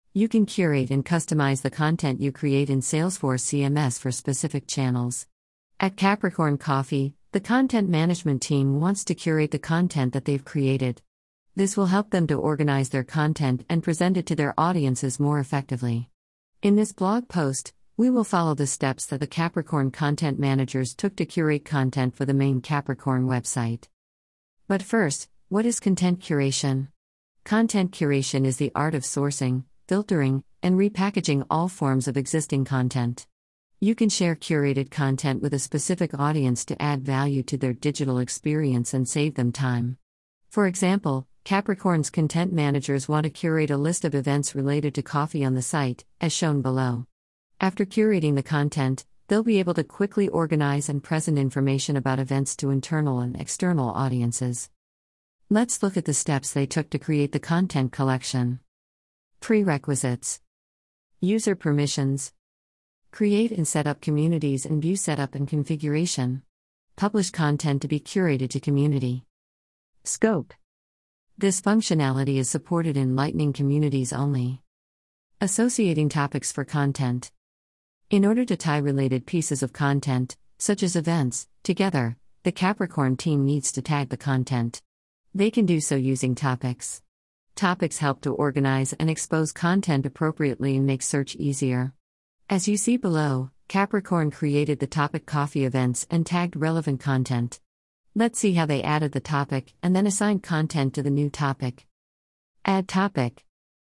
You can curate and customize the content you create in Salesforce CMS for specific channels. At Capricorn Coffee, the content management team wants to curate the content that they've created. This will help them to organize their content and present it to their audiences more effectively. In this blog post, we will follow the steps that the Capricorn content managers took to curate content for the main Capricorn website. But first, what is content curation? Content curation is the art of sourcing, filtering, and repackaging all forms of existing content. You can share curated content with a specific audience to add value to their digital experience and save them time. For example, Capricorn's content managers want to curate a list of events related to coffee on the site, as shown below. After curating the content, they'll be able to quickly organize and present information about events to internal and external audiences. Let's look at the steps they took to create the content collection. Prerequisites: user permissions. Create and set up communities and view setup and configuration. Publish content to be curated to community. Scope. This functionality is supported in Lightning communities only. Associating topics for content. In order to tie related pieces of content, such as events, together, the Capricorn team needs to tag the content. They can do so using topics. Topics help to organize and expose content appropriately and make search easier. As you see below, Capricorn created the topic coffee events and tagged relevant content. Let's see how they added the topic and then assigned content to the new topic. Add topic.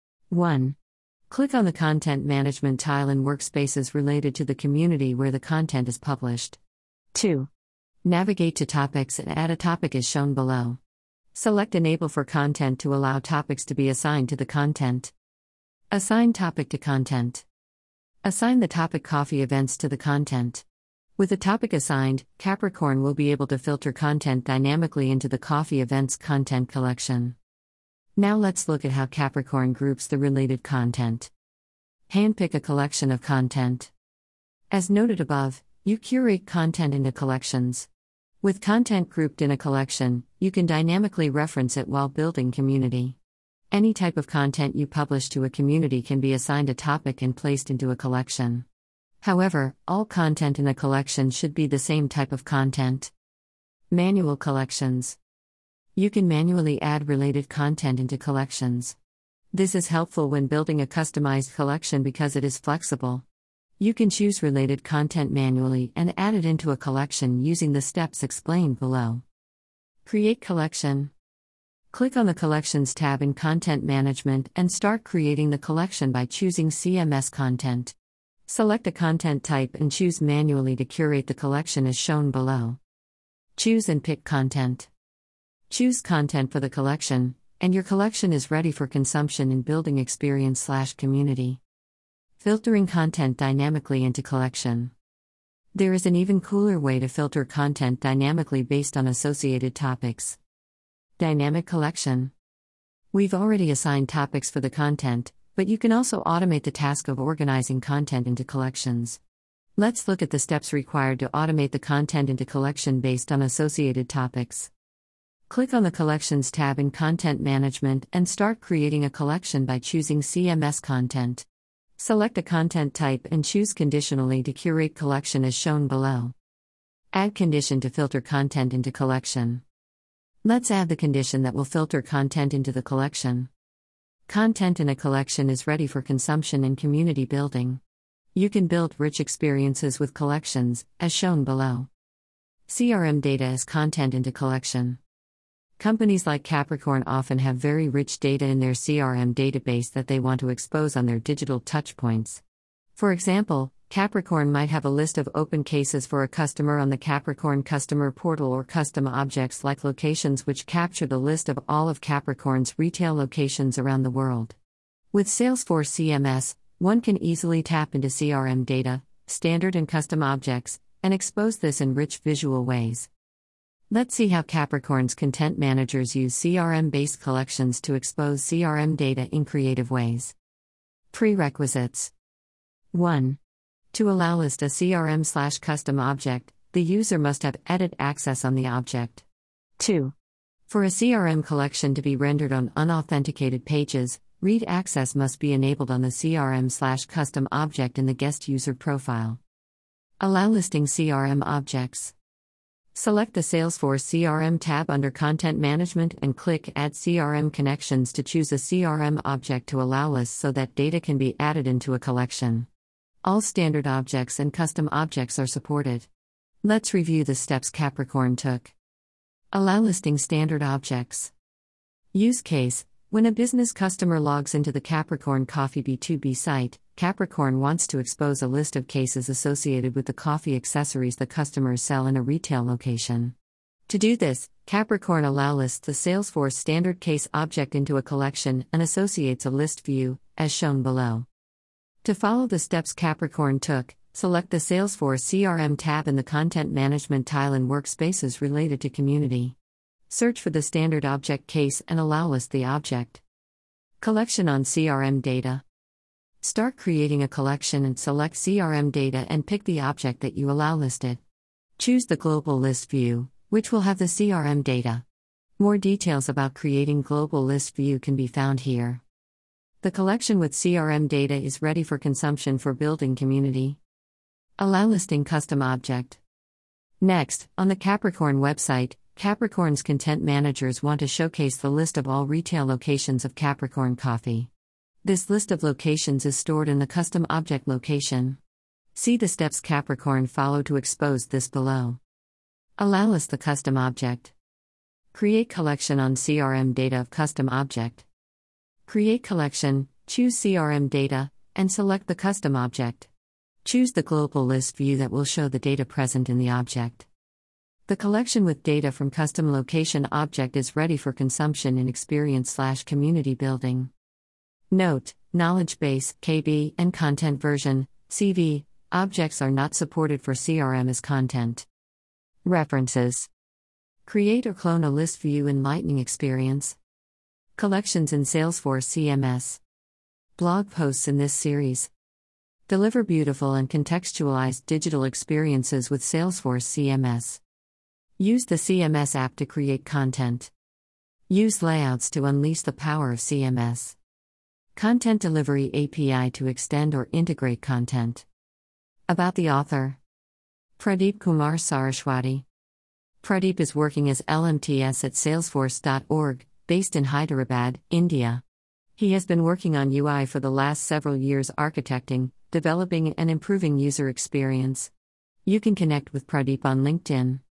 1. Click on the content management tile in workspaces related to the community where the content is published. 2. Navigate to topics and add a topic as shown below. Select Enable for content to allow topics to be assigned to the content. Assign topic to content. Assign the topic coffee events to the content. With the topic assigned, Capricorn will be able to filter content dynamically into the coffee events content collection. Now let's look at how Capricorn groups the related content. Handpick a collection of content. As noted above, you curate content into collections. With content grouped in a collection, you can dynamically reference it while building community. Any type of content you publish to a community can be assigned a topic and placed into a collection. However, all content in a collection should be the same type of content. Manual collections. You can manually add related content into collections. This is helpful when building a customized collection because it is flexible. You can choose related content manually and add it into a collection using the steps explained below. Create collection. Click on the Collections tab in Content Management and start creating the collection by choosing CMS Content. Select a content type and choose manually to curate the collection as shown below. Choose and pick content. Choose content for the collection, and your collection is ready for consumption in Building Experience/Community. Filtering content dynamically into collection. There is an even cooler way to filter content dynamically based on associated topics. Dynamic collection. We've already assigned topics for the content, but you can also automate the task of organizing content into collections. Let's look at the steps required to automate the content into collection based on associated topics. Click on the Collections tab in Content Management and start creating a collection by choosing CMS Content. Select a content type and choose Conditionally to curate collection as shown below. Add condition to filter content into collection. Let's add the condition that will filter content into the collection. Content in a collection is ready for consumption and community building. You can build rich experiences with collections, as shown below. CRM data as content into collection. Companies like Capricorn often have very rich data in their CRM database that they want to expose on their digital touchpoints. For example, Capricorn might have a list of open cases for a customer on the Capricorn customer portal or custom objects like locations which capture the list of all of Capricorn's retail locations around the world. With Salesforce CMS, one can easily tap into CRM data, standard and custom objects, and expose this in rich visual ways. Let's see how Capricorn's content managers use CRM-based collections to expose CRM data in creative ways. Prerequisites. 1. To allow list a CRM/custom object, the user must have edit access on the object. 2. For a CRM collection to be rendered on unauthenticated pages, read access must be enabled on the CRM/custom object in the guest user profile. Allow listing CRM objects. Select the Salesforce CRM tab under Content Management and click Add CRM Connections to choose a CRM object to allow lists so that data can be added into a collection. All standard objects and custom objects are supported. Let's review the steps Capricorn took. Allow listing standard objects. Use case: when a business customer logs into the Capricorn Coffee B2B site, Capricorn wants to expose a list of cases associated with the coffee accessories the customers sell in a retail location. To do this, Capricorn allow lists the Salesforce standard case object into a collection and associates a list view, as shown below. To follow the steps Capricorn took, select the Salesforce CRM tab in the Content Management tile in Workspaces related to Community. Search for the standard object case and allow list the object. Collection on CRM data. Start creating a collection and select CRM data and pick the object that you allow listed. Choose the Global List view, which will have the CRM data. More details about creating Global List view can be found here. The collection with CRM data is ready for consumption for building community. Allow listing custom object. Next, on the Capricorn website, Capricorn's content managers want to showcase the list of all retail locations of Capricorn Coffee. This list of locations is stored in the custom object location. See the steps Capricorn follow to expose this below. Allow list the custom object. Create collection on CRM data of custom object. Create collection, choose CRM data, and select the custom object. Choose the global list view that will show the data present in the object. The collection with data from custom location object is ready for consumption in experience/community building. Note: knowledge base (KB) and content version (CV) objects are not supported for CRM as content. References: Create or clone a list view in Lightning Experience. Collections in Salesforce CMS. Blog posts in this series. Deliver beautiful and contextualized digital experiences with Salesforce CMS. Use the CMS app to create content. Use layouts to unleash the power of CMS. Content Delivery API to extend or integrate content. About the author: Pradeep Kumar Saraswati. Pradeep is working as LMTS at Salesforce.org, based in Hyderabad, India. He has been working on UI for the last several years, architecting, developing, and improving user experience. You can connect with Pradeep on LinkedIn.